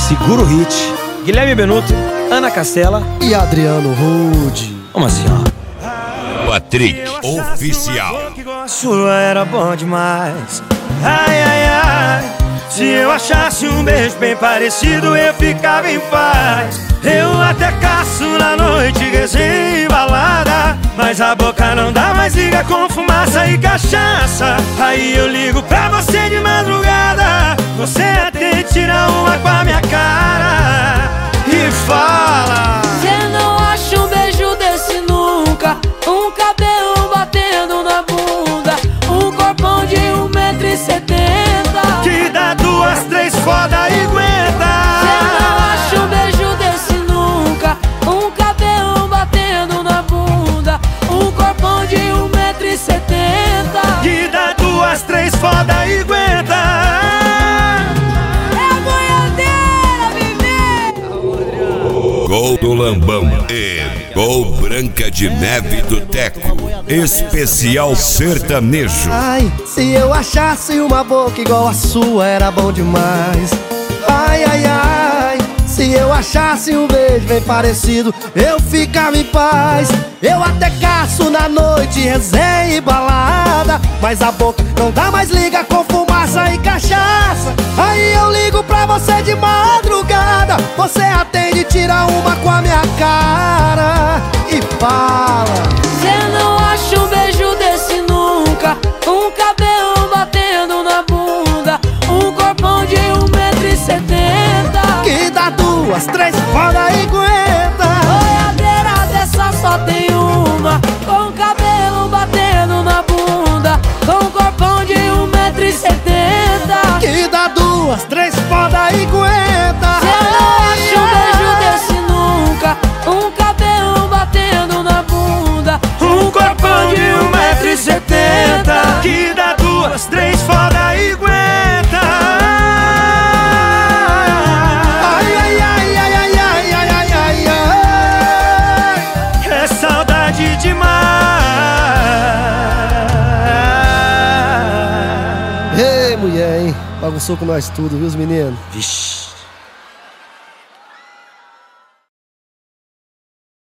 Segura o Hit, Guilherme Benuto, Ana Castela e Adriano Rude. Vamos assim, ó. Patrick Oficial. Sua era bom demais. Ai, ai, ai. Se eu achasse um beijo bem parecido, eu ficava em paz. Eu até caço na noite, resenha e balada, mas a boca não dá mais, liga com fumaça e cachaça. Aí eu ligo pra você de madrugada, você até tira uma com a minha cara e fala: cê não acha um beijo desse nunca, um cabelo batendo na bunda, um corpão de 1,70m, que dá 2, 3 foda e aguenta. cê não acha um beijo desse nunca, um cabelo batendo na bunda, um corpão de 1,70m, que dá 2, 3 foda e aguenta. é a boiadeira, bebê. Gol do Lambão e Gol Branca de Neve do Teco. Especial sertanejo. Ai, se eu achasse uma boca igual a sua, era bom demais. Ai, ai, ai. Se eu achasse um beijo bem parecido, eu ficava em paz. Eu até caço na noite, resenha e balada, mas a boca não dá mais, liga com fumaça e cachaça. Aí eu ligo pra você de madrugada, você atende, tira uma com a minha cara e fala: cê não acha um beijo desse nunca, um cabelo batendo na bunda, um corpão de 1,70m, que dá 2, 3 foda e aguenta. boiadeira dessa só tem uma, com cabelo batendo na bunda, com corpão de 1,70m, Que dá 2, 3 foda e aguenta. cê não acha um beijo desse nunca, um cabelo batendo na bunda, Um corpão de 1,70m, que dá 2, 3 foda e aguenta. Ai, ai, ai, ai, ai, ai, ai, ai, ai. É saudade demais. Ei, mulher, hein? Bagunçou com nós tudo, viu, os meninos? Vixe.